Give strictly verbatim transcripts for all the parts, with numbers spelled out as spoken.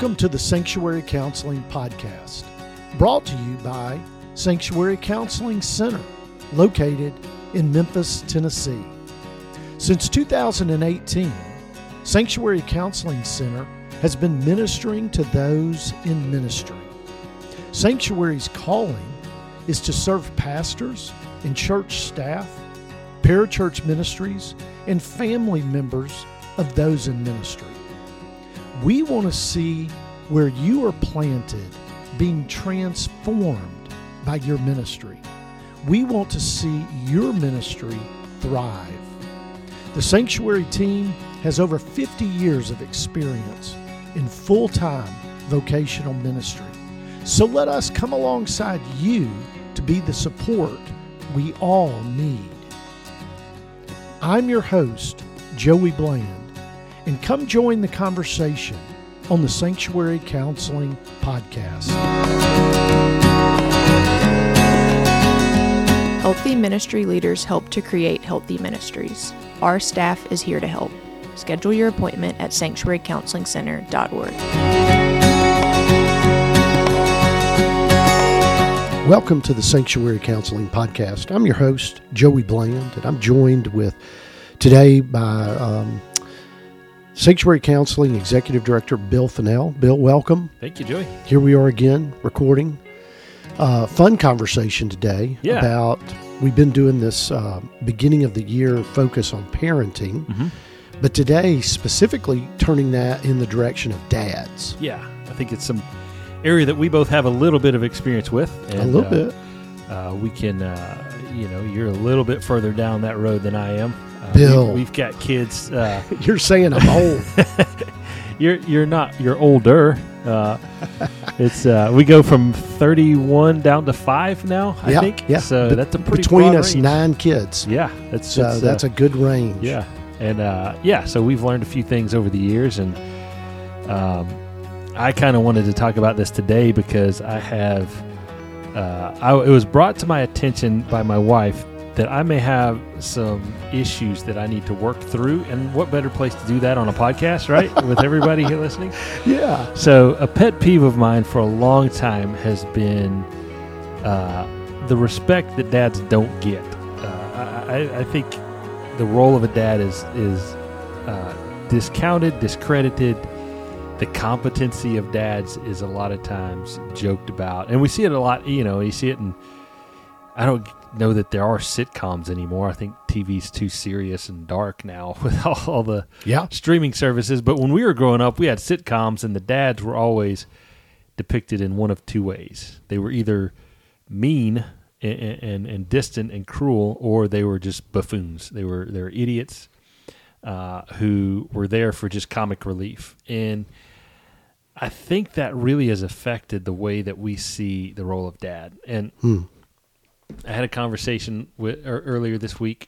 Welcome to the Sanctuary Counseling Podcast, brought to you by Sanctuary Counseling Center, located in Memphis, Tennessee. Since two thousand eighteen, Sanctuary Counseling Center has been ministering to those in ministry. Sanctuary's calling is to serve pastors and church staff, parachurch ministries, and family members of those in ministry. We want to see where you are planted being transformed by your ministry. We want to see your ministry thrive. The Sanctuary team has over fifty years of experience in full-time vocational ministry. So let us come alongside you to be the support we all need. I'm your host, Joey Bland, and come join the conversation on the Sanctuary Counseling Podcast. Healthy ministry leaders help to create healthy ministries. Our staff is here to help. Schedule your appointment at sanctuary counseling center dot org. Welcome to the Sanctuary Counseling Podcast. I'm your host, Joey Bland, and I'm joined with today by um, Sanctuary Counseling Executive Director Bill Fennell. Bill, welcome. Thank you, Joey. Here we are again, recording. Uh, fun conversation today yeah. about, we've been doing this uh, beginning of the year focus on parenting, mm-hmm. but today specifically turning that in the direction of dads. Yeah, I think it's some area that we both have a little bit of experience with. And, a little uh, bit. Uh, we can, uh, you know, you're a little bit further down that road than I am. Uh, Bill. We, we've got kids. Uh, You're saying I'm old. you're you're not. You're older. Uh, it's uh, we go from thirty-one down to five now. I yeah, think. Yeah. So Be- that's a pretty between broad us range. nine kids. Yeah, that's So that's, that's uh, a good range. Yeah, and uh, yeah, so we've learned a few things over the years, and um, I kind of wanted to talk about this today because I have. Uh, I, it was brought to my attention by my wife that I may have some issues that I need to work through, and what better place to do that on a podcast, right? With everybody here listening. Yeah. So a pet peeve of mine for a long time has been uh, the respect that dads don't get. Uh, I, I think the role of a dad is is uh, discounted, discredited. The competency of dads is a lot of times joked about, and we see it a lot. You know, you see it in. I don't know that there are sitcoms anymore. I think T V's too serious and dark now with all, all the yeah. streaming services. But when we were growing up, we had sitcoms, and the dads were always depicted in one of two ways. They were either mean and, and, and distant and cruel, or they were just buffoons. They were they were idiots uh, who were there for just comic relief. And I think that really has affected the way that we see the role of dad. And Hmm. I had a conversation with er, earlier this week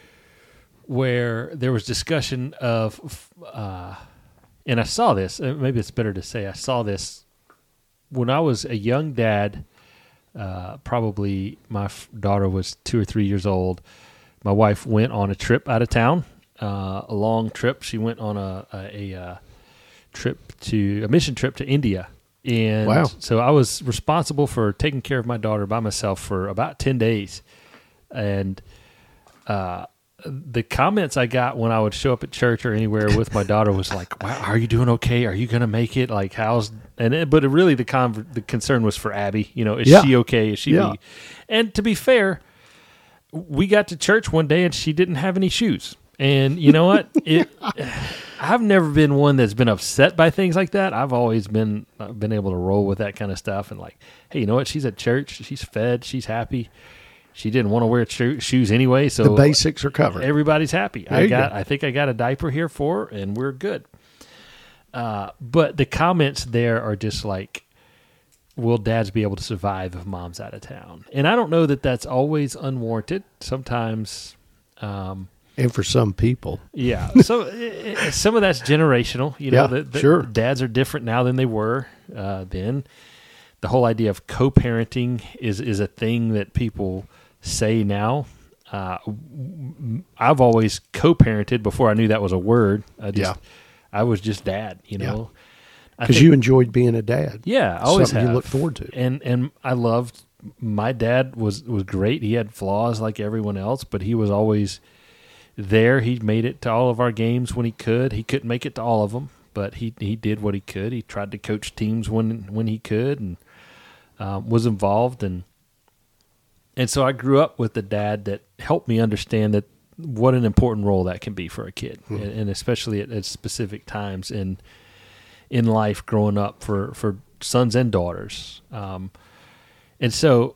where there was discussion of, uh, and I saw this, maybe it's better to say I saw this when I was a young dad. Uh, probably my f- daughter was two or three years old. My wife went on a trip out of town, uh, a long trip. She went on a, a, a uh, trip to, a mission trip to India. And wow. So I was responsible for taking care of my daughter by myself for about ten days. And uh, the comments I got when I would show up at church or anywhere with my daughter was like, wow, are you doing okay? Are you going to make it? Like, how's, and it, but it really the con- the concern was for Abby. You know, is yeah. she okay? Is she, yeah. me? And to be fair, we got to church one day and she didn't have any shoes. And you know what? It, I've never been one that's been upset by things like that. I've always been uh, been able to roll with that kind of stuff and like, hey, you know what? She's at church. She's fed. She's happy. She didn't want to wear cho- shoes anyway, so the basics are covered. Everybody's happy. There I you got. go. I think I got a diaper here for her, and we're good. Uh, but the comments there are just like, will dads be able to survive if mom's out of town? And I don't know that that's always unwarranted. Sometimes. Um, And for some people. Yeah. So it, it, some of that's generational. You know, Yeah, the, the sure. dads are different now than they were uh, then. The whole idea of co-parenting is, is a thing that people say now. Uh, I've always co-parented before I knew that was a word. I just, Yeah. I was just dad, you know. I Because think- you enjoyed being a dad. Yeah, I always Something have. you look forward to. And and I loved my dad was was great. He had flaws like everyone else, but he was always there. He made it to all of our games when he could. He couldn't make it to all of them, but he he did what he could. He tried to coach teams when when he could, and um, was involved. And and so I grew up with a dad that helped me understand that what an important role that can be for a kid, Hmm. and, and especially at, at specific times in in life, growing up for for sons and daughters. Um, and so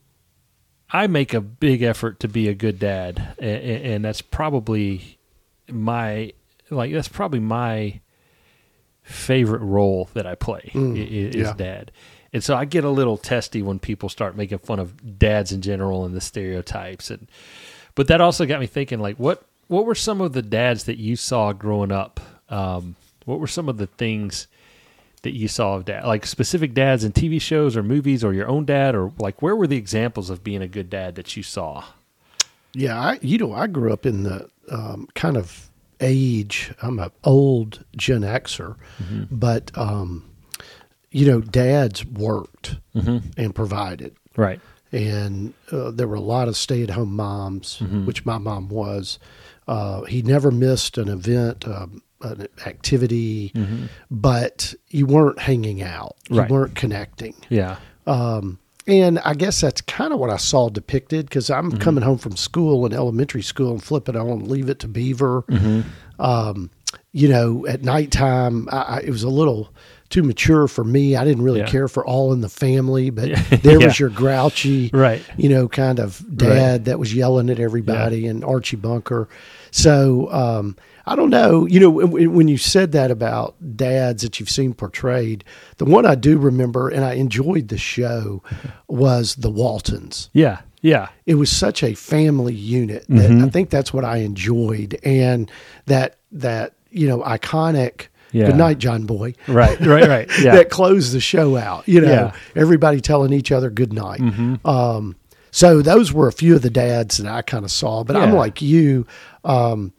I make a big effort to be a good dad, and, and that's probably my like that's probably my favorite role that I play Mm, i- i- is yeah. dad. And so I get a little testy when people start making fun of dads in general and the stereotypes. And but that also got me thinking, like, what what were some of the dads that you saw growing up? Um, what were some of the things that you saw of dad, like specific dads in T V shows or movies, or your own dad, or like where were the examples of being a good dad that you saw? Yeah, I, you know, I grew up in the um, kind of age. I'm an old Gen Xer, but um, you know, dads worked and provided, Right. and uh, there were a lot of stay-at-home moms, Mm-hmm. which my mom was. Uh, he never missed an event, um, an activity, but you weren't hanging out, you Right. weren't connecting. Yeah. Um, and I guess that's kind of what I saw depicted, because I'm Mm-hmm. coming home from school in elementary school and flip it on, leave it to Beaver. Mm-hmm. Um, you know, at nighttime, I, I, it was a little too mature for me. I didn't really Yeah. care for All in the Family, but Yeah. there Yeah. was your grouchy, Right. you know, kind of dad that was yelling at everybody, and Archie Bunker. So, um, I don't know, you know, when, when you said that about dads that you've seen portrayed, the one I do remember, and I enjoyed the show, was the Waltons. Yeah. Yeah. It was such a family unit that Mm-hmm. I think that's what I enjoyed. And that, that, you know, iconic, Yeah. good night, John Boy. Right. Right. Right. Yeah. That closed the show out, you know, Yeah. everybody telling each other good night. Mm-hmm. Um, so those were a few of the dads that I kind of saw, but I'm Yeah. like you, um,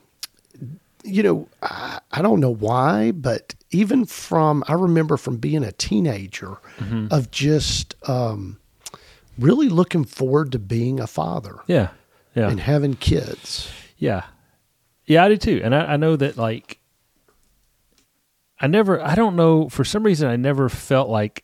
you know, I, I don't know why, but even from, I remember from being a teenager Mm-hmm. of just, um, really looking forward to being a father Yeah. Yeah. and having kids. Yeah. Yeah, I do too. And I, I know that, like, I never, I don't know, for some reason, I never felt like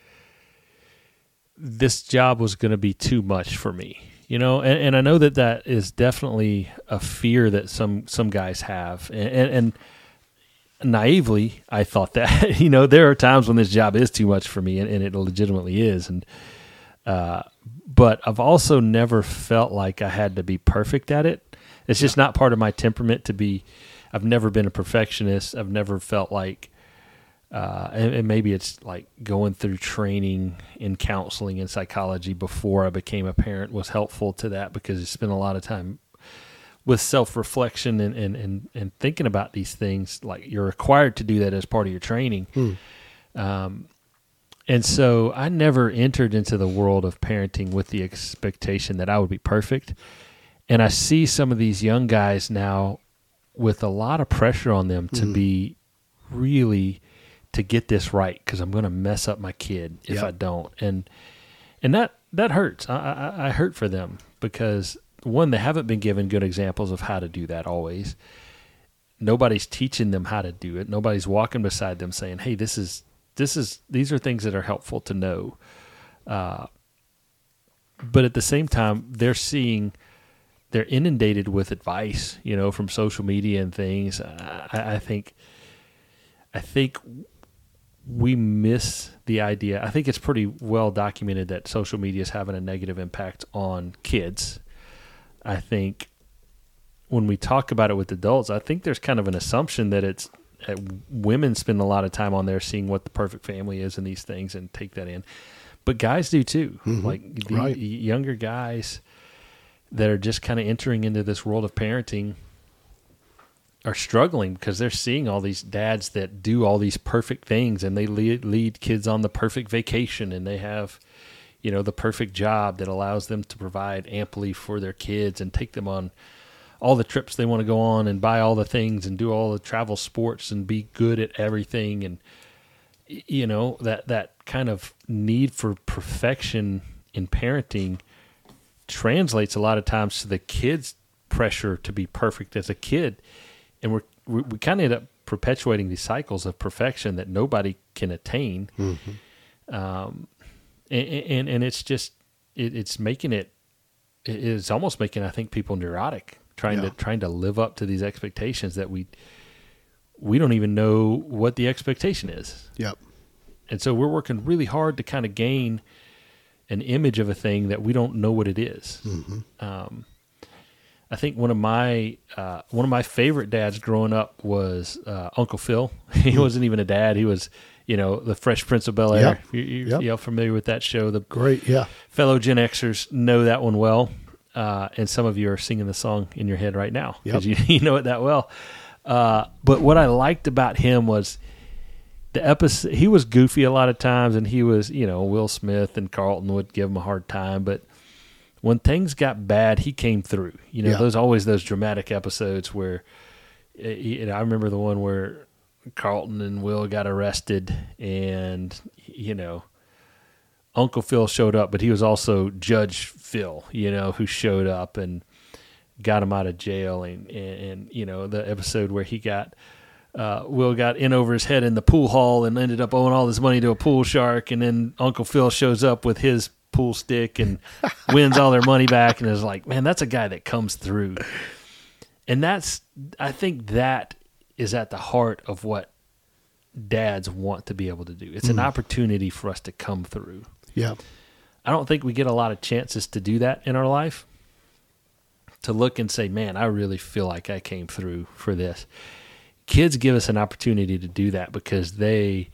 this job was going to be too much for me, you know? And, and I know that that is definitely a fear that some, some guys have. And, and, and naively, I thought that, you know, there are times when this job is too much for me, and, and it legitimately is. And, uh, but I've also never felt like I had to be perfect at it. It's just not part of my temperament to be. I've never been a perfectionist. I've never felt like, uh, and, and maybe it's like going through training in counseling and psychology before I became a parent was helpful to that, because I spent a lot of time with self-reflection and, and, and, and thinking about these things. Like, you're required to do that as part of your training. Hmm. Um, and so I never entered into the world of parenting with the expectation that I would be perfect. And I see some of these young guys now with a lot of pressure on them to Mm. be really, to get this right, because I'm going to mess up my kid if Yep. I don't. And and that, that hurts. I, I, I hurt for them, because, one, they haven't been given good examples of how to do that always. Nobody's teaching them how to do it. Nobody's walking beside them saying, hey, this is, this is, these are things that are helpful to know. Uh, but at the same time, they're seeing, they're inundated with advice, you know, from social media and things. I, I think, I think we miss the idea. I think it's pretty well documented that social media is having a negative impact on kids. I think when we talk about it with adults, I think there's kind of an assumption that it's that women spend a lot of time on there seeing what the perfect family is and these things and take that in. But guys do too. Mhm. Like the Right. younger guys that are just kind of entering into this world of parenting are struggling, because they're seeing all these dads that do all these perfect things, and they lead, lead kids on the perfect vacation, and they have, you know, the perfect job that allows them to provide amply for their kids and take them on all the trips they want to go on and buy all the things and do all the travel sports and be good at everything. And you know, that, that kind of need for perfection in parenting translates a lot of times to the kids' pressure to be perfect as a kid. And we're, we, we kind of end up perpetuating these cycles of perfection that nobody can attain. Mm-hmm. Um, and, and, and it's just, it, it's making it, it's almost making, I think, people neurotic, trying yeah. to, trying to live up to these expectations that we, we don't even know what the expectation is. Yep. And so we're working really hard to kind of gain an image of a thing that we don't know what it is. Mm-hmm. Um, I think one of my uh, one of my favorite dads growing up was uh, Uncle Phil. He mm-hmm. wasn't even a dad; he was, you know, the Fresh Prince of Bel Air. Yep. You, you, yep. you all familiar with that show? The great, yeah. Fellow Gen Xers know that one well, uh, and some of you are singing the song in your head right now because yep. you, you know it that well. Uh, but what I liked about him was the episode. He was goofy a lot of times, and he was, you know, Will Smith and Carlton would give him a hard time, but when things got bad, he came through. You know, yeah. there's always those dramatic episodes where, you know, I remember the one where Carlton and Will got arrested, and you know, Uncle Phil showed up, but he was also Judge Phil, you know, who showed up and got him out of jail, and and, and you know, the episode where he got. Uh, Will got in over his head in the pool hall and ended up owing all this money to a pool shark, and then Uncle Phil shows up with his pool stick and wins all their money back, and is like, man, that's a guy that comes through. And that's, I think that is at the heart of what dads want to be able to do. It's mm. an opportunity for us to come through. Yeah. I don't think we get a lot of chances to do that in our life, to look and say, man, I really feel like I came through for this. Kids give us an opportunity to do that because they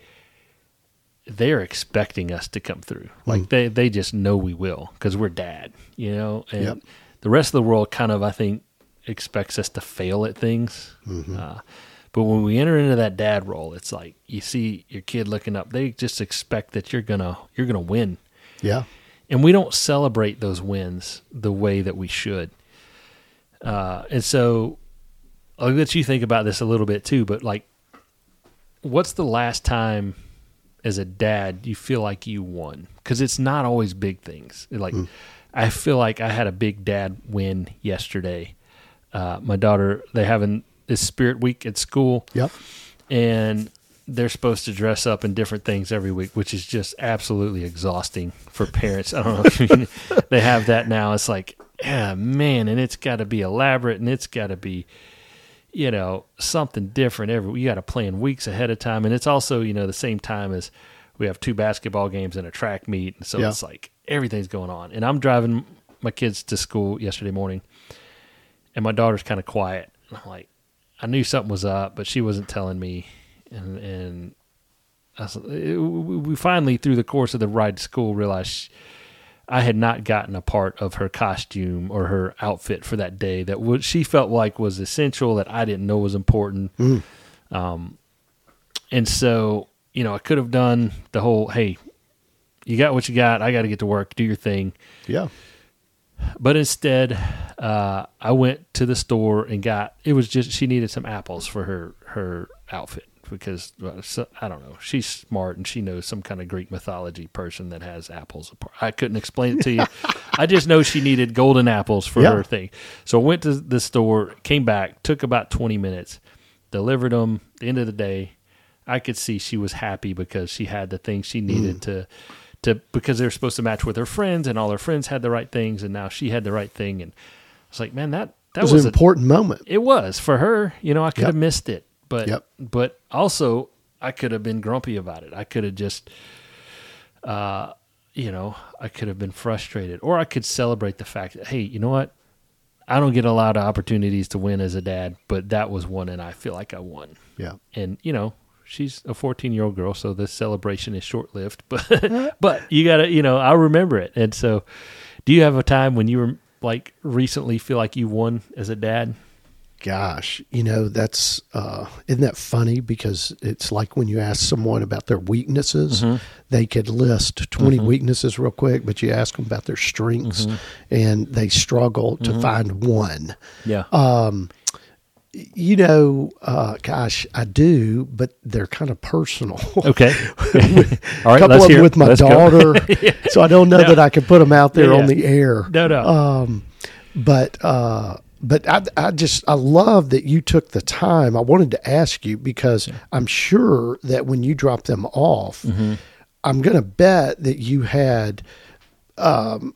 they're expecting us to come through. Like mm. they, they just know we will because we're dad, you know, and yep. the rest of the world kind of, I think, expects us to fail at things. Mm-hmm. Uh, but when we enter into that dad role, it's like you see your kid looking up. They just expect that you're gonna you're gonna win. Yeah, and we don't celebrate those wins the way that we should. Uh, and so I'll let you think about this a little bit too. But like, what's the last time as a dad you feel like you won? Because it's not always big things. Like, mm. I feel like I had a big dad win yesterday. Uh, my daughter, they having this Spirit Week at school. Yep. And they're supposed to dress up in different things every week, which is just absolutely exhausting for parents. I don't know if you, they have that now. It's like, yeah, man, and it's got to be elaborate, and it's got to be, you know, something different every. You got to plan weeks ahead of time, and it's also, you know, the same time as we have two basketball games and a track meet, and so yeah. it's like everything's going on. And I'm driving my kids to school yesterday morning, and my daughter's kind of quiet. I'm like, I knew something was up, but she wasn't telling me. And and I was, we finally, through the course of the ride to school, realized she, I had not gotten a part of her costume or her outfit for that day that would, she felt like was essential that I didn't know was important. Mm. Um, and so, you know, I could have done the whole, hey, you got what you got. I got to get to work. Do your thing. Yeah. But instead, uh, I went to the store and got, it was just, she needed some apples for her, her outfit. Because well, so, I don't know, she's smart and she knows some kind of Greek mythology person that has apples. I couldn't explain it to you. I just know she needed golden apples for yeah. her thing. So I went to the store, came back, took about twenty minutes, delivered them. At the end of the day, I could see she was happy because she had the things she needed mm. to, to because they were supposed to match with her friends, and all her friends had the right things, and now she had the right thing. And I was like, man, that that was, was an important a, moment. It was for her. You know, I could yep. have missed it. But yep. but also I could have been grumpy about it. I could have just, uh, you know, I could have been frustrated, or I could celebrate the fact that, hey, you know what? I don't get a lot of opportunities to win as a dad, but that was one, and I feel like I won. Yeah. And you know, she's a fourteen-year-old girl, so this celebration is short-lived. But but you gotta, you know, I remember it. And so, do you have a time when you were like recently feel like you won as a dad? Gosh, you know, that's, uh, isn't that funny? Because it's like when you ask someone about their weaknesses, mm-hmm. they could list twenty mm-hmm. weaknesses real quick, but you ask them about their strengths mm-hmm. and they struggle to mm-hmm. find one. Yeah. Um, You know, uh, gosh, I do, but they're kind of personal. Okay. All right, a couple let's of hear them it. with my Let's go. daughter, Yeah. so I don't know No. that I can put them out there Yeah, on yeah. the air. No, no. Um, but uh, but I, I just I love that you took the time. I wanted to ask you because I'm sure that when you dropped them off, Mm-hmm. I'm going to bet that you had um,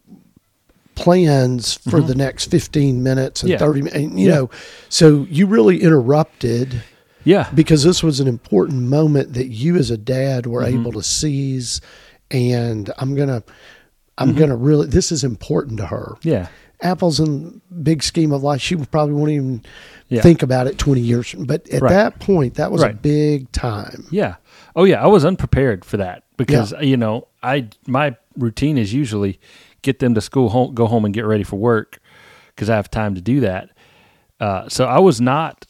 plans for the next fifteen minutes and Mm-hmm. Yeah. thirty minutes. And, you Yeah. know, so you really interrupted Yeah. because this was an important moment that you as a dad were Mm-hmm. able to seize. And I'm going to, I'm Mm-hmm. going to really, this is important to her. Yeah. Apple's in big scheme of life. She probably won't even Yeah. think about it twenty years. But at Right. that point, that was a Right. big time. Yeah. Oh yeah, I was unprepared for that because you know, I my routine is usually get them to school, home, go home and get ready for work because I have time to do that. Uh, so I was not,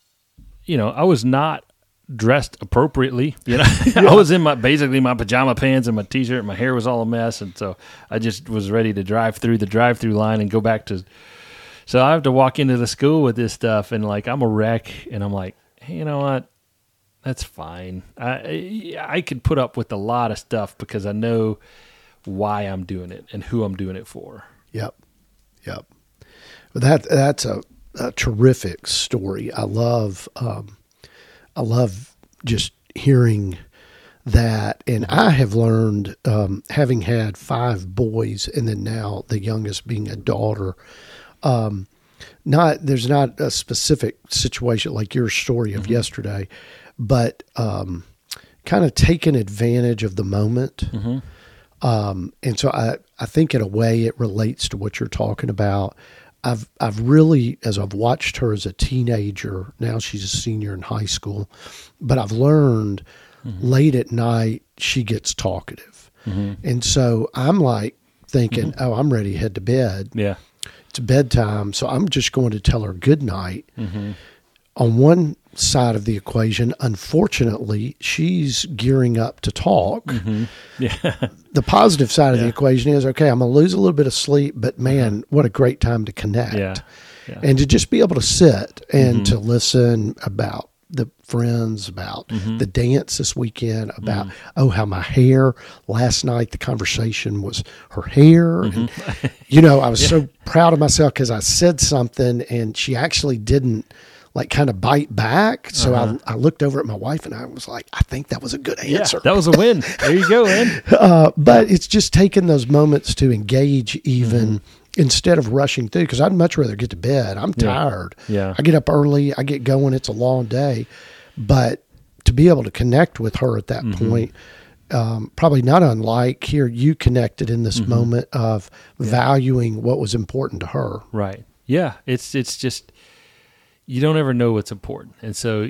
you know, I was not dressed appropriately. You know, I was in my basically my pajama pants and my t-shirt. My hair was all a mess, and so I just was ready to drive through the drive-through line and go back to. So I have to walk into the school with this stuff, and like I'm a wreck, and I'm like, hey, you know what? That's fine. I I could put up with a lot of stuff because I know why I'm doing it and who I'm doing it for. Yep. Yep. But that that's a, a terrific story. I love um, I love just hearing that. And I have learned, um, having had five boys and then now the youngest being a daughter, um, not there's not a specific situation like your story of mm-hmm. yesterday, but um, kind of taking advantage of the moment. Mm-hmm. Um, and so I, I think in a way it relates to what you're talking about. I've, I've really, as I've watched her as a teenager, now she's a senior in high school, but I've learned mm-hmm. late at night, she gets talkative. Mm-hmm. And so I'm like thinking, mm-hmm. oh, I'm ready to head to bed. Yeah. It's bedtime. So I'm just going to tell her good night. Mm-hmm. On one side of the equation, unfortunately, she's gearing up to talk. Mm-hmm. Yeah. The positive side of yeah. the equation is, okay, I'm going to lose a little bit of sleep, but man, what a great time to connect. Yeah. Yeah. And to just be able to sit and mm-hmm. to listen about the friends, about mm-hmm. the dance this weekend, about, mm-hmm. oh, how my hair last night, the conversation was her hair. Mm-hmm. And, you know, I was yeah. so proud of myself because I said something and she actually didn't like kind of bite back. So uh-huh. I, I looked over at my wife and I was like, I think that was a good answer. Yeah, that was a win. There you go, man. uh, but it's just taking those moments to engage even mm-hmm. instead of rushing through, because I'd much rather get to bed. I'm tired. Yeah. yeah. I get up early. I get going. It's a long day. But to be able to connect with her at that mm-hmm. point, um, probably not unlike here, you connected in this mm-hmm. moment of yeah. valuing what was important to her. Right. Yeah. It's, it's just, you don't ever know what's important. And so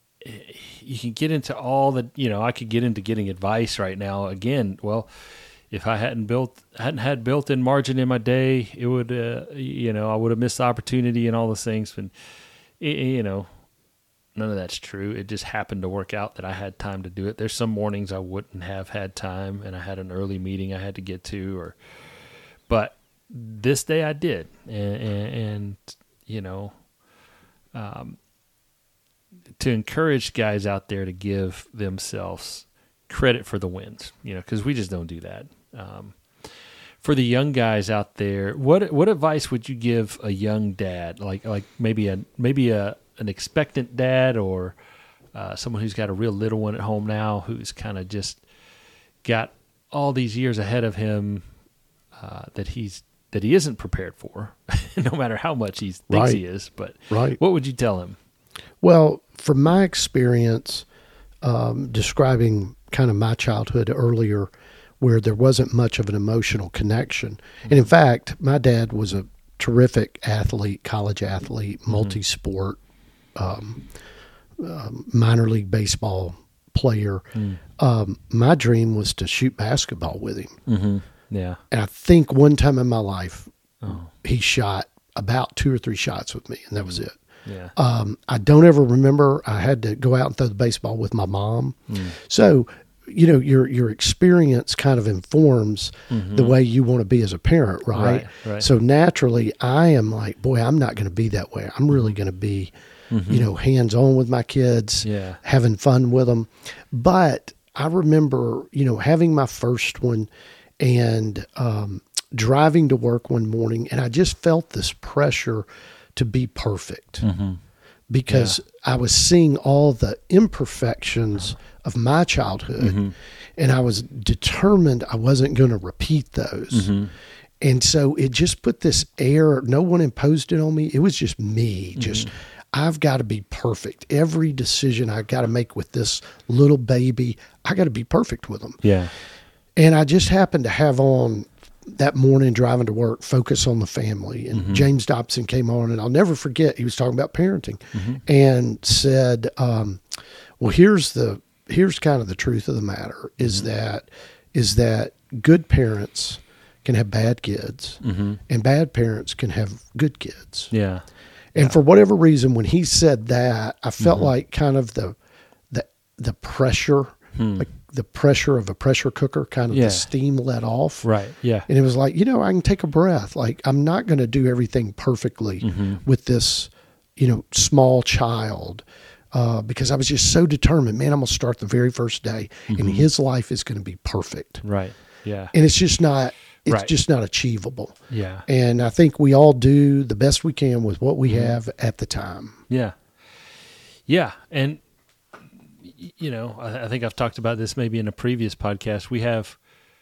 you can get into all the, you know, I could get into getting advice right now. Again, well, if I hadn't built, hadn't had built-in margin in my day, it would, uh, you know, I would have missed the opportunity and all those things. And, you know, none of that's true. It just happened to work out that I had time to do it. There's some mornings I wouldn't have had time and I had an early meeting I had to get to, or, but this day I did. And, and, and you know, Um, to encourage guys out there to give themselves credit for the wins, you know, because we just don't do that. Um, for the young guys out there, what what advice would you give a young dad, like like maybe a maybe a an expectant dad, or uh, someone who's got a real little one at home now, who's kind of just got all these years ahead of him uh, that he's that he isn't prepared for, no matter how much he thinks right. he is. But right. what would you tell him? Well, from my experience, um, describing kind of my childhood earlier, where there wasn't much of an emotional connection. Mm-hmm. And in fact, my dad was a terrific athlete, college athlete, mm-hmm. multi-sport, um, um, minor league baseball player. Mm. Um, my dream was to shoot basketball with him. Mm-hmm. Yeah. And I think one time in my life, oh. he shot about two or three shots with me, and that was it. Yeah. Um, I don't ever remember. I had to go out and throw the baseball with my mom. Mm. So, you know, your your experience kind of informs mm-hmm. the way you want to be as a parent, right? Right, right. So naturally, I am like, boy, I'm not going to be that way. I'm really going to be Mm-hmm. you know, hands on with my kids, Yeah. having fun with them. But I remember, you know, having my first one and um, driving to work one morning, and I just felt this pressure to be perfect Mm-hmm. because I was seeing all the imperfections of my childhood, Mm-hmm. and I was determined I wasn't going to repeat those. Mm-hmm. And so it just put this air, no one imposed it on me. It was just me, just, I've got to be perfect. Every decision I got to make with this little baby, I got to be perfect with them. Yeah. And I just happened to have on that morning driving to work, Focus on the Family. And Mm-hmm. James Dobson came on, and I'll never forget, he was talking about parenting Mm-hmm. and said, um, well, here's the, here's kind of the truth of the matter is Mm-hmm. that, is that good parents can have bad kids Mm-hmm. and bad parents can have good kids. Yeah. And Yeah. for whatever reason, when he said that, I felt Mhm. like kind of the, the, the pressure, Hmm. like the pressure of a pressure cooker, kind of Yeah. the steam let off. Right. Yeah. And it was like, you know, I can take a breath. Like, I'm not going to do everything perfectly Mm-hmm. with this, you know, small child. Uh, because I was just so determined, man, I'm going to start the very first day and Mhm. his life is going to be perfect. Right. Yeah. And it's just not, it's Right. just not achievable. Yeah. And I think we all do the best we can with what we Mhm. have at the time. Yeah. Yeah. And, y- you know, I, I think I've talked about this maybe in a previous podcast. We have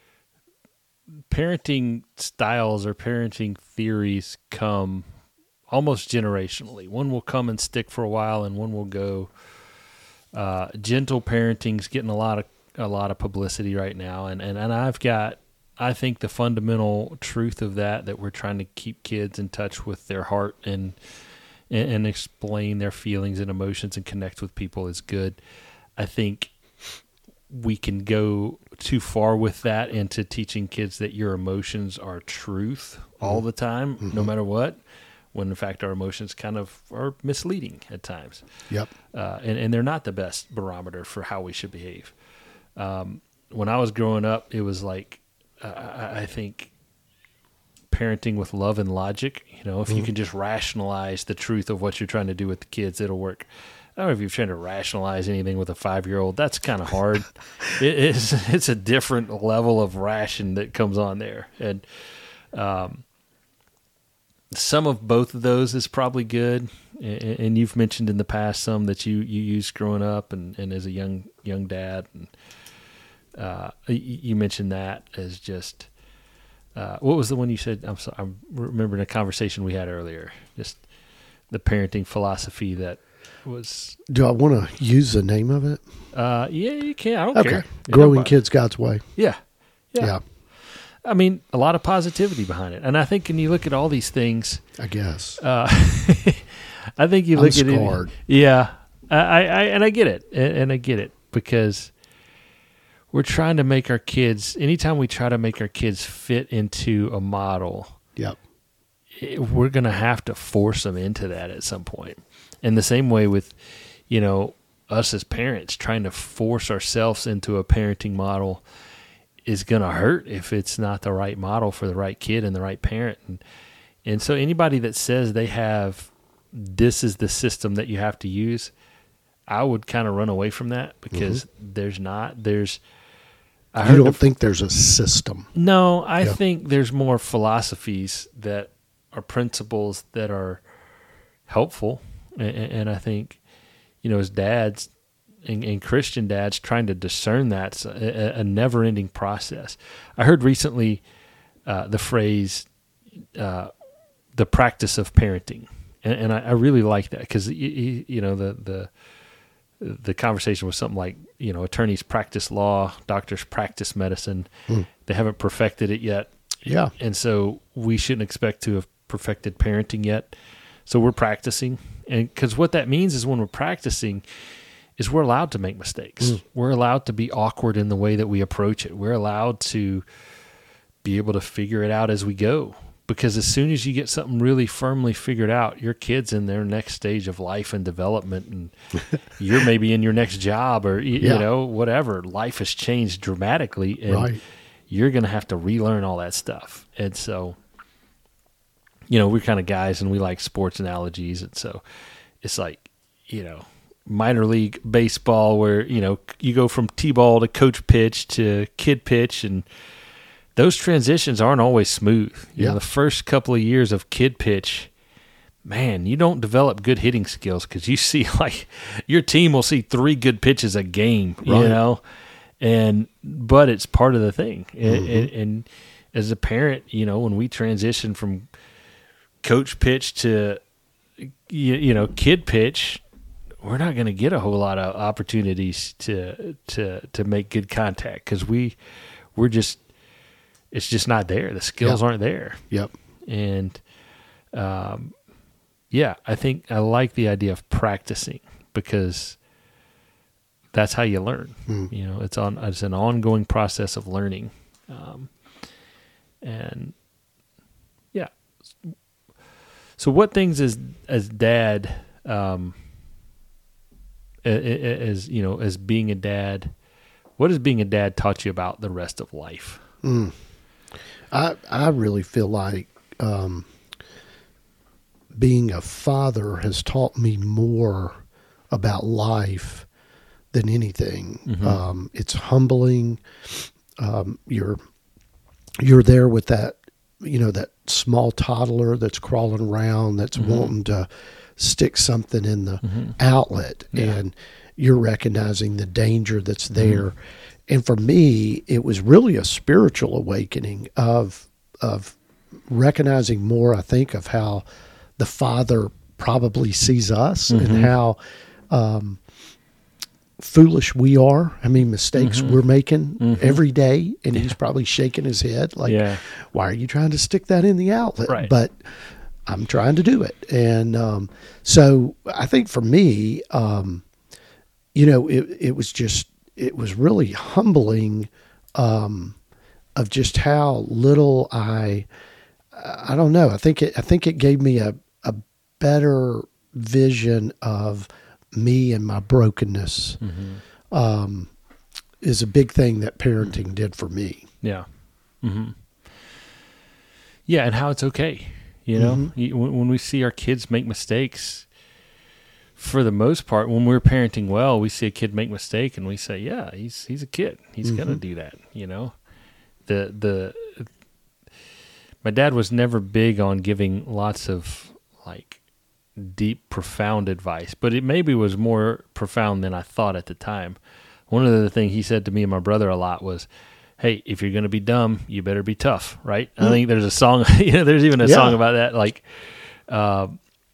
parenting styles or parenting theories come almost generationally. One will come and stick for a while, and one will go. Uh, gentle parenting's getting a lot of a lot of publicity right now, and, and, and I've got, I think the fundamental truth of that that we're trying to keep kids in touch with their heart and and, and explain their feelings and emotions and connect with people is good. I think we can go too far with that into teaching kids that your emotions are truth all the time, Mm-hmm. no matter what, when in fact our emotions kind of are misleading at times. Yep. Uh, and, and they're not the best barometer for how we should behave. Um, when I was growing up, it was like, uh, I, I think parenting with love and logic, you know, if you can just rationalize the truth of what you're trying to do with the kids, it'll work. I don't know if you're trying to rationalize anything with a five-year-old. That's kind of hard. it is, it's a different level of ration that comes on there. And um, some of both of those is probably good. And, and you've mentioned in the past some that you, you used growing up and, and as a young young dad. And uh, you, you mentioned that as just uh, what was the one you said? I'm sorry, I'm remembering a conversation we had earlier. Just the parenting philosophy that was. Do I want to use the name of it? Uh, yeah, you can. I don't Okay. care. Growing Yeah, Kids God's Way. Yeah. yeah, Yeah, I mean, a lot of positivity behind it, and I think when you look at all these things, I guess. uh, I think you I'm look at scarred. it. Yeah, I, I, I, and I get it, and, and I get it because we're trying to make our kids. Anytime we try to make our kids fit into a model, Yep. it, we're going to have to force them into that at some point. And the same way with, you know, us as parents trying to force ourselves into a parenting model is going to hurt if it's not the right model for the right kid and the right parent. And, and so anybody that says they have, this is the system that you have to use, I would kind of run away from that because mm-hmm. there's not, there's, I You heard don't the, think there's a system? no, I Yeah. think there's more philosophies that are principles that are helpful. And, and I think, you know, as dads and, and Christian dads trying to discern that's a, a never-ending process. I heard recently uh, the phrase, uh, the practice of parenting. And, and I, I really like that because, you, you know, the, the, the conversation was something like, you know, attorneys practice law, doctors practice medicine. Mm. They haven't perfected it yet. Yeah. And so we shouldn't expect to have perfected parenting yet. So we're practicing. And because what that means is when we're practicing is we're allowed to make mistakes. Mm. We're allowed to be awkward in the way that we approach it. We're allowed to be able to figure it out as we go. Because as soon as you get something really firmly figured out, your kid's in their next stage of life and development, and you're maybe in your next job or, you, Yeah. you know, whatever. Life has changed dramatically, and Right. you're going to have to relearn all that stuff. And so, you know, we're kind of guys and we like sports analogies. And so it's like you know, minor league baseball where, you know, you go from T-ball to coach pitch to kid pitch, and those transitions aren't always smooth. You Yeah. know, the first couple of years of kid pitch, man, you don't develop good hitting skills because you see, like, your team will see three good pitches a game, you Right. know, and but it's part of the thing. Mm-hmm. And, and as a parent, you know, when we transition from coach pitch to, you, you know, kid pitch, we're not going to get a whole lot of opportunities to to to make good contact because we we're just it's just not there. The skills Yep. aren't there, Yep. and um, yeah, I think I like the idea of practicing because that's how you learn. Mm. You know, it's on it's an ongoing process of learning, um, and yeah. So, what things as as dad, um, a- a- as you know, as being a dad, what has being a dad taught you about the rest of life? Mm. I I really feel like um, being a father has taught me more about life than anything. Mhm. Um, it's humbling. Um, you're you're there with that, you know, that small toddler that's crawling around, that's Mhm. wanting to stick something in the Mhm. outlet, Yeah. and you're recognizing the danger that's there. And for me, it was really a spiritual awakening of of recognizing more, I think, of how the Father probably sees us Mhm. and how um, foolish we are. I mean, mistakes Mhm. we're making Mhm. every day, and Yeah. He's probably shaking his head like, Yeah. "Why are you trying to stick that in the outlet?" Right. But I'm trying to do it, and um, so I think for me, um, you know, it it was just it was really humbling um, of just how little I I don't know. I think it I think it gave me a a better vision of me and my brokenness. Mm-hmm. Um, is a big thing that parenting did for me. Yeah. Mm-hmm. Yeah, and how it's okay. You know, Mhm. You- when when we see our kids make mistakes, for the most part, when we're parenting well, we see a kid make mistake and we say, "Yeah, he's he's a kid. He's Mhm. gonna do that." You know, the the my dad was never big on giving lots of like deep, profound advice, but it maybe was more profound than I thought at the time. One of the things he said to me and my brother a lot was, "Hey, if you're going to be dumb, you better be tough," right? I think there's a song, you know, there's even a Yeah. song about that. Like, uh,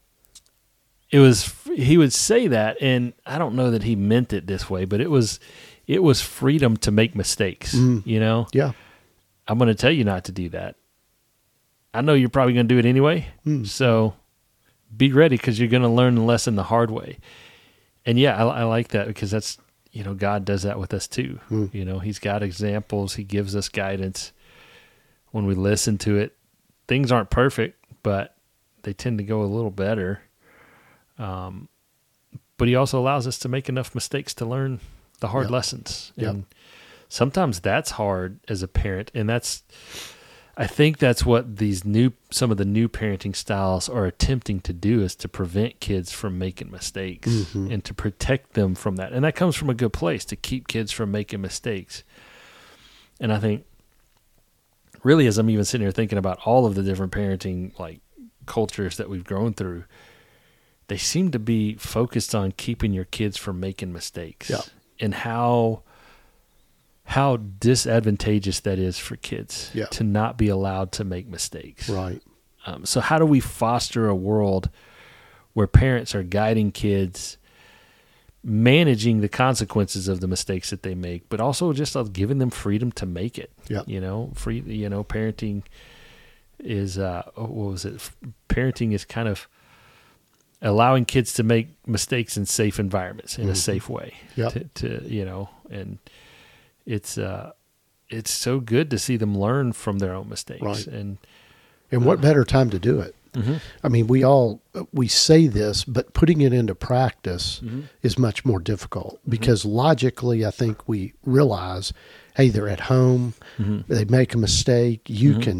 it was, he would say that, and I don't know that he meant it this way, but it was, it was freedom to make mistakes. Mm. You know, Yeah. I'm going to tell you not to do that. I know you're probably going to do it anyway. Mm. So be ready because you're going to learn the lesson the hard way. And yeah, I, I like that because that's, you know, God does that with us too. Mm. You know, He's got examples. He gives us guidance. When we listen to it, things aren't perfect, but they tend to go a little better. Um, but He also allows us to make enough mistakes to learn the hard Yep. lessons. Yep. And sometimes that's hard as a parent. And that's, I think that's what these new, some of the new parenting styles are attempting to do is to prevent kids from making mistakes Mhm. and to protect them from that. And that comes from a good place to keep kids from making mistakes. And I think really, as I'm even sitting here thinking about all of the different parenting like cultures that we've grown through, they seem to be focused on keeping your kids from making mistakes. Yeah. And how how disadvantageous that is for kids Yeah. to not be allowed to make mistakes. Right. Um, so how do we foster a world where parents are guiding kids, managing the consequences of the mistakes that they make, but also just of giving them freedom to make it? Yeah. You know, free. You know, parenting is uh, what was it? Parenting is kind of allowing kids to make mistakes in safe environments in a Mhm. safe way. Yep. To, to you know, and it's uh, it's so good to see them learn from their own mistakes. Right. And And what better time to do it? mm-hmm. I mean, we all we say this, but putting it into practice Mm-hmm. is much more difficult because logically, I think we realize, hey, they're at home, Mm-hmm. they make a mistake, you Mhm. can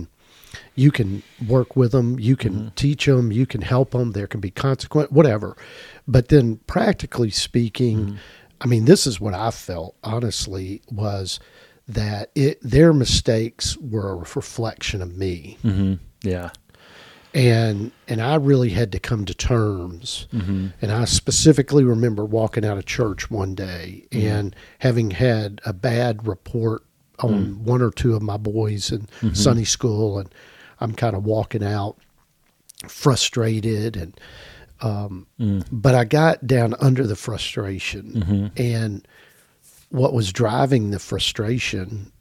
you can work with them, you can mm-hmm. teach them, you can help them. There can be consequence, whatever. But then, practically speaking, mm-hmm. I mean, this is what I felt honestly was that it their mistakes were a reflection of me. Mm-hmm. Yeah. And and I really had to come to terms. Mm-hmm. And I specifically remember walking out of church one day mm-hmm. and having had a bad report on mm-hmm. one or two of my boys in mm-hmm. Sunday school, and I'm kind of walking out frustrated. And um, mm. but I got down under the frustration, mm-hmm. and what was driving the frustration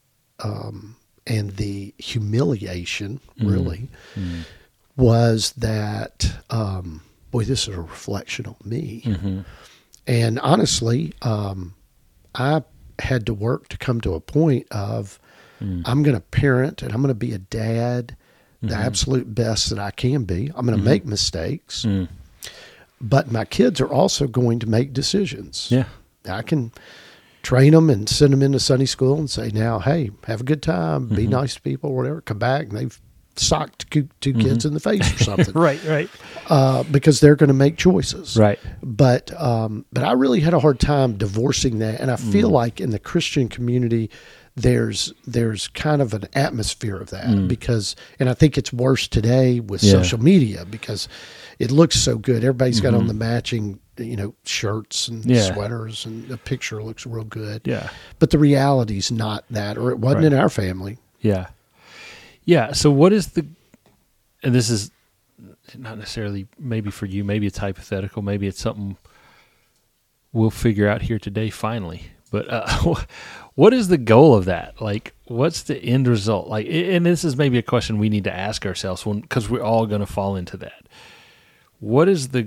um, and the humiliation, really. Mm-hmm. was that, um, boy, this is a reflection on me. Mm-hmm. And honestly, um, I had to work to come to a point of mm. I'm going to parent and I'm going to be a dad the mm-hmm. absolute best that I can be. I'm going to mm-hmm. make mistakes, mm. but my kids are also going to make decisions. Yeah, I can train them and send them into Sunday school and say, now, hey, have a good time, mm-hmm. be nice to people, whatever, come back, and they've socked two, two mm-hmm. kids in the face or something. right, right. Uh, because they're going to make choices. Right. But um, but I really had a hard time divorcing that. And I feel mm. like in the Christian community, there's there's kind of an atmosphere of that. Mm. because, and I think it's worse today with yeah. social media because it looks so good. Everybody's mm-hmm. got on the matching, you know, shirts and yeah. sweaters, and the picture looks real good. Yeah. But the reality's not that, or it wasn't right. in our family. Yeah. Yeah. So what is the, and this is not necessarily maybe for you, maybe it's hypothetical, maybe it's something we'll figure out here today finally, but uh, what is the goal of that? Like, what's the end result? Like, and this is maybe a question we need to ask ourselves when, because we're all going to fall into that. What is the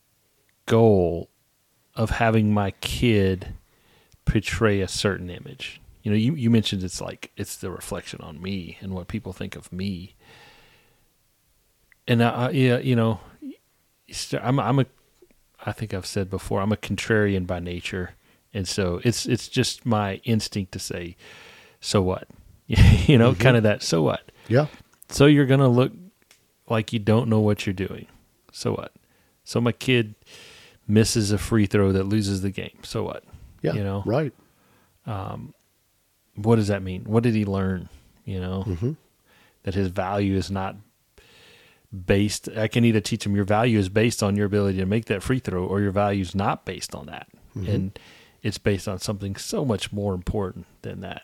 goal of having my kid portray a certain image? You know, you, you mentioned it's like, it's the reflection on me and what people think of me. And I, yeah, you know, I'm, I'm a, I think I've said before, I'm a contrarian by nature. And so it's, it's just my instinct to say, so what? you know, mm-hmm. kind of that, so what? Yeah. So you're going to look like you don't know what you're doing. So what? So my kid misses a free throw that loses the game. So what? Yeah. You know? Right. Um, what does that mean? What did he learn? You know, mm-hmm. that his value is not based. I can either teach him your value is based on your ability to make that free throw, or your value is not based on that. Mm-hmm. And it's based on something so much more important than that.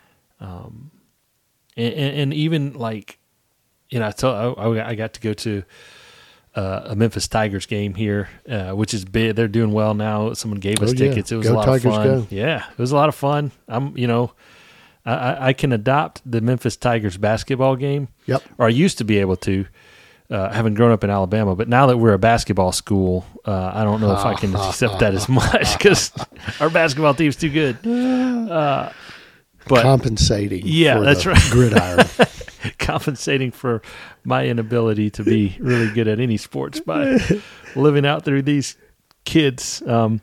Um, and, and, and even like, you know, I told, I, I got to go to uh, a Memphis Tigers game here, uh, which is big. They're doing well now. Someone gave us oh, yeah. tickets. It was go a lot Tigers, of fun. Go. Yeah, it was a lot of fun. I'm, you know, I, I can adopt the Memphis Tigers basketball game. Yep. Or I used to be able to, uh, having grown up in Alabama. But now that we're a basketball school, uh, I don't know if I can accept that as much because our basketball team's too good. Uh, but compensating. Yeah, for that's the right. Gridiron. Compensating for my inability to be really good at any sports by living out through these kids. Um,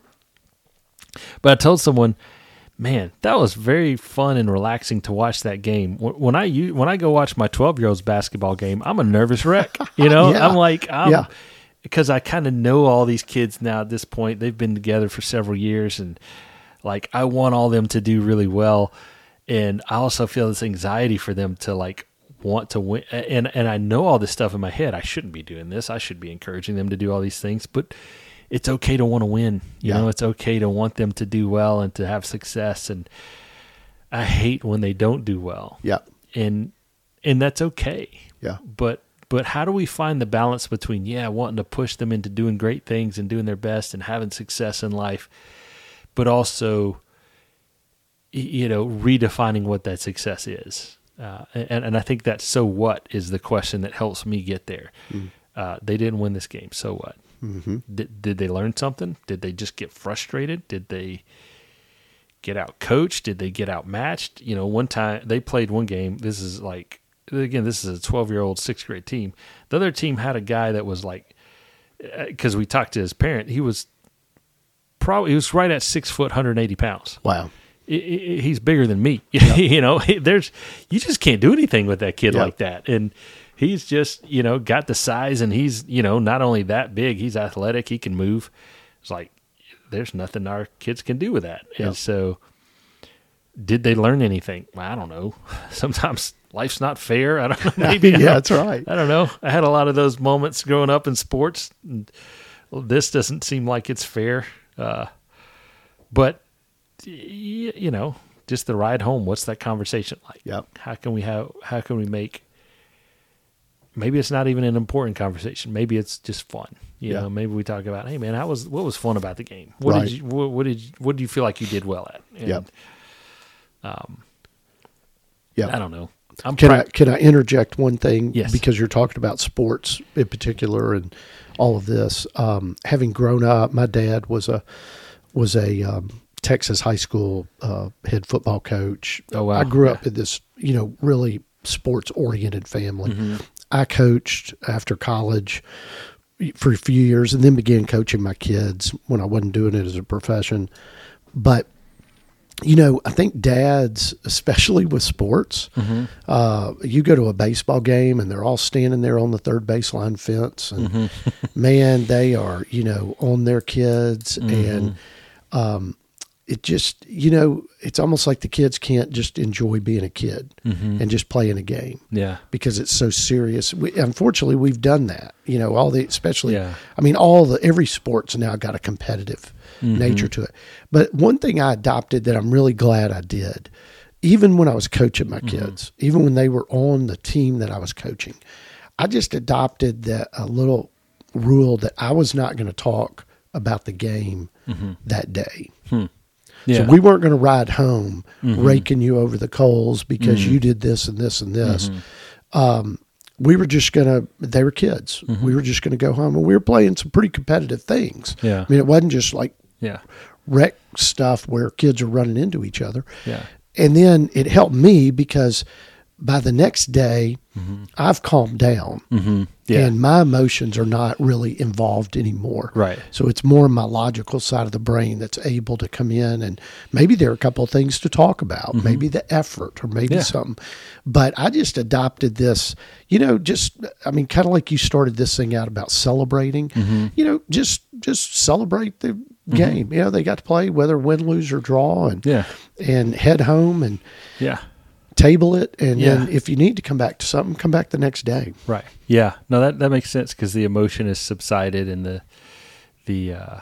but I told someone, man, that was very fun and relaxing to watch that game. When I when I go watch my twelve-year-old's basketball game, I'm a nervous wreck. You know, yeah. I'm like, I'm, yeah. because I kind of know all these kids now at this point. They've been together for several years, and like I want all them to do really well. And I also feel this anxiety for them to like want to win. And and I know all this stuff in my head. I shouldn't be doing this. I should be encouraging them to do all these things. But it's okay to want to win. You yeah. know, it's okay to want them to do well and to have success. And I hate when they don't do well. Yeah. And and that's okay. Yeah. But but how do we find the balance between, yeah, wanting to push them into doing great things and doing their best and having success in life, but also, you know, redefining what that success is. Uh, and, and I think that so what is the question that helps me get there. Mm. Uh, they didn't win this game. So what? Mm-hmm. Did, did they learn something? Did they just get frustrated? Did they get out coached? Did they get outmatched? You know, one time they played one game. This is like, again, this is a twelve-year-old sixth grade team. The other team had a guy that was like, because we talked to his parent, he was probably, he was right at six foot, one hundred eighty pounds. Wow. I- I- he's bigger than me. Yep. You know, there's you just can't do anything with that kid Yep. like that. And he's just, you know, got the size, and he's, you know, not only that big, he's athletic, he can move. It's like there's nothing our kids can do with that. Yep. And so did they learn anything? I don't know. Sometimes life's not fair. I don't know. Maybe. yeah, that's right. I don't know. I had a lot of those moments growing up in sports. And this doesn't seem like it's fair. Uh, but, y- you know, just the ride home, what's that conversation like? Yep. How can we have, how can we make, maybe it's not even an important conversation. Maybe it's just fun. You Yeah. know, maybe we talk about, hey man, how was, what was fun about the game? What Right. did you, what, what did you, what do you feel like you did well at? And, Yep. Um, Yep. I don't know. I'm Can try- I can I interject one thing? Yes. Because you're talking about sports in particular and all of this. Um, having grown up, my dad was a was a um, Texas high school uh, head football coach. Oh, wow. I grew Yeah. up in this, you know, really sports oriented family. Mm-hmm. I coached after college for a few years, and then began coaching my kids when I wasn't doing it as a profession. But you know, I think dads, especially with sports, Mm-hmm. uh, you go to a baseball game and they're all standing there on the third baseline fence, and Mm-hmm. man, they are, you know, on their kids, Mm-hmm. and um, it just, you know, it's almost like the kids can't just enjoy being a kid Mm-hmm. and just playing a game Yeah. because it's so serious. We, unfortunately, we've done that. You know, all the, especially, Yeah. I mean, all the, every sport's now got a competitive Mm-hmm. nature to it. But one thing I adopted that I'm really glad I did, even when I was coaching my kids, even when they were on the team that I was coaching, I just adopted that a little rule that I was not going to talk about the game that day. Yeah. So we weren't going to ride home raking you over the coals because you did this and this and this. Um, we were just going to, they were kids. We were just going to go home, and we were playing some pretty competitive things. Yeah. I mean, it wasn't just like Yeah. rec stuff where kids are running into each other. Yeah. And then it helped me because by the next day, I've calmed down. Mm-hmm. Yeah. And my emotions are not really involved anymore. Right. So it's more my logical side of the brain that's able to come in, and maybe there are a couple of things to talk about, maybe the effort or maybe Yeah. something. But I just adopted this, you know, just, I mean, kind of like you started this thing out about celebrating, you know, just, just celebrate the game. You know, they got to play whether win, lose or draw, and, Yeah. and head home and Yeah. table it. And Yeah. then if you need to come back to something, come back the next day. Right. Yeah. No, that, that makes sense because the emotion is subsided and the, the, uh,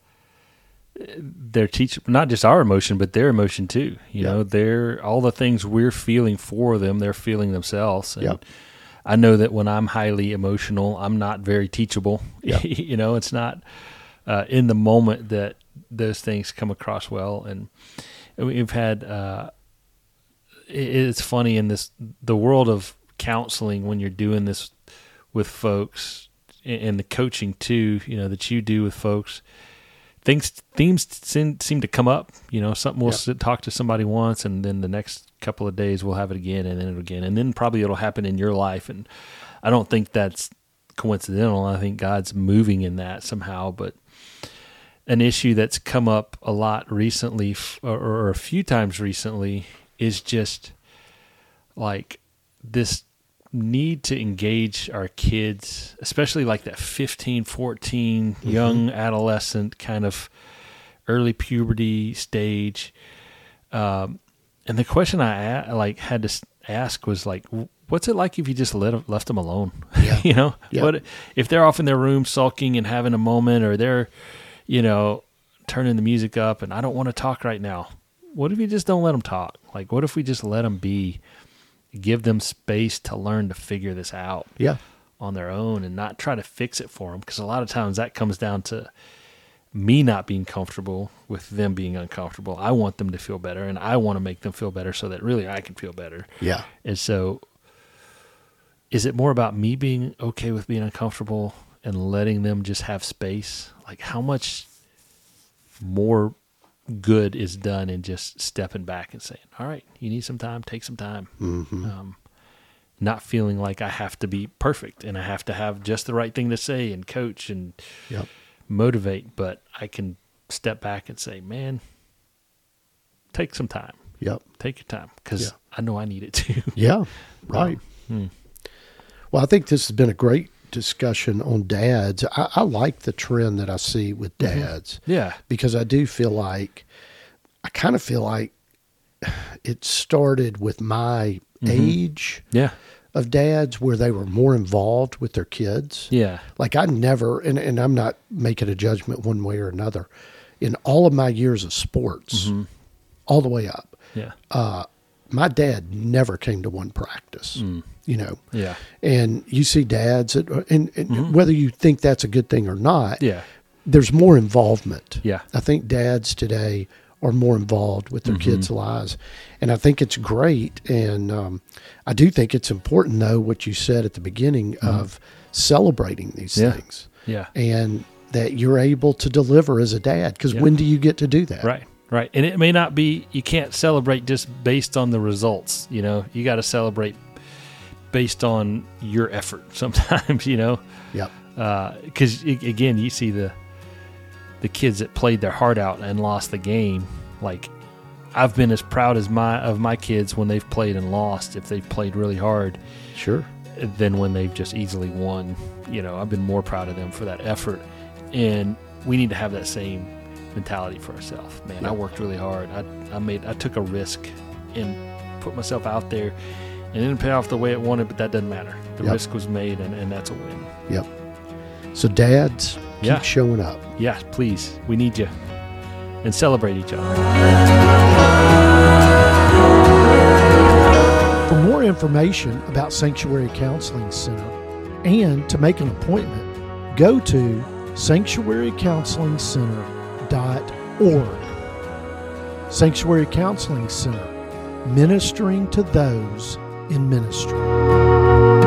their teach, not just our emotion, but their emotion too. You Yeah. know, they're all the things we're feeling for them, they're feeling themselves. And Yep. I know that when I'm highly emotional, I'm not very teachable. Yep. You know, it's not uh, in the moment that those things come across well. And we've had, uh, it- it's funny in this, the world of counseling, when you're doing this with folks and and the coaching too, you know, that you do with folks, things, themes seem, seem to come up, you know, something we'll Yep. sit, talk to somebody once, and then the next couple of days we'll have it again and then it again. And then probably it'll happen in your life. And I don't think that's coincidental. I think God's moving in that somehow, but an issue that's come up a lot recently f- or, or a few times recently is just like this need to engage our kids, especially like that fifteen, fourteen, Mm-hmm. young adolescent kind of early puberty stage. Um, and the question I a- like had to s- ask was like, what's it like if you just let 'em- left them alone? Yeah. You know, Yeah. what if they're off in their room sulking and having a moment, or they're, you know, turning the music up and I don't want to talk right now. What if you just don't let them talk? Like, what if we just let them be, give them space to learn to figure this out Yeah. on their own and not try to fix it for them? Because a lot of times that comes down to me not being comfortable with them being uncomfortable. I want them to feel better, and I want to make them feel better so that really I can feel better. Yeah. And so is it more about me being okay with being uncomfortable and letting them just have space? Like, how much more good is done in just stepping back and saying, all right, you need some time, take some time. Mm-hmm. Um, not feeling like I have to be perfect and I have to have just the right thing to say and coach and Yep. motivate, but I can step back and say, man, take some time. Yep. Take your time, because Yeah. I know I need it too. Yeah, right. Hmm. Well, I think this has been a great discussion on dads. I, I like the trend that I see with dads Yeah. because I do feel like, I kind of feel like it started with my age Yeah. of dads where they were more involved with their kids. Yeah. Like I never, and, and I'm not making a judgment one way or another, in all of my years of sports, all the way up, Yeah. uh, my dad never came to one practice, you know. Yeah. And you see dads, that, and, and whether you think that's a good thing or not, Yeah. there's more involvement. Yeah. I think dads today are more involved with their kids' lives. And I think it's great. And um, I do think it's important, though, what you said at the beginning of celebrating these Yeah. things. Yeah. And that you're able to deliver as a dad. Because when do you get to do that? Right. Right. And it may not be, you can't celebrate just based on the results. You know, you got to celebrate based on your effort sometimes, you know, Yep. because again, you see the, the kids that played their heart out and lost the game. Like I've been as proud as my, of my kids when they've played and lost, if they've played really hard, Sure. than when they've just easily won. You know, I've been more proud of them for that effort. And we need to have that same mentality for ourselves. Man, Yeah. I worked really hard. I, I made, I took a risk and put myself out there, and it didn't pay off the way it wanted, but that doesn't matter. The Yep. risk was made, and, and that's a win. Yep. So dads, keep Yeah. showing up. Yeah, please. We need you. And celebrate each other. For more information about Sanctuary Counseling Center and to make an appointment, go to sanctuary counseling center dot org. Sanctuary Counseling Center, ministering to those in ministry.